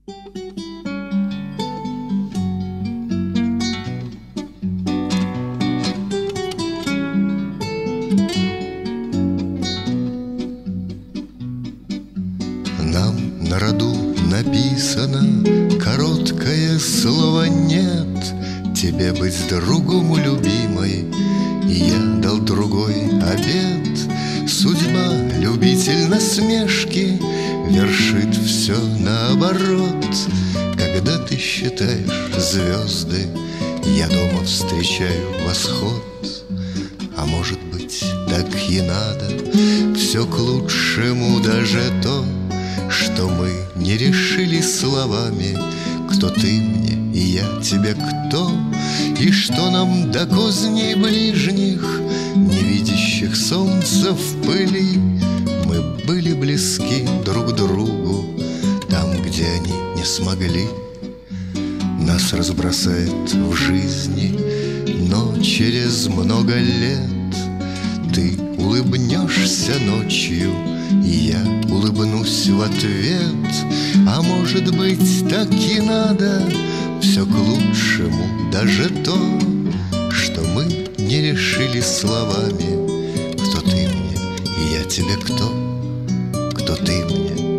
Нам на роду написано короткое слово «нет». Тебе быть другому любимой, и я дал другой обет. Судьба, любитель насмешки, вершит все наоборот. Когда ты считаешь звезды, я дома встречаю восход. А может быть, так и надо, все к лучшему, даже то, что мы не решили словами. Кто ты мне, и я тебе кто, и что нам до козней ближних, не видящих солнца в пыли. Мы были близки друг другу там, где они не смогли. Нас разбросает в жизни, но через много лет ты улыбнешься ночью, и я улыбнусь в ответ. А может быть, так и надо, все к лучшему, даже то, что мы не решили словами. Кто ты мне, и я тебе кто? Кто ты мне,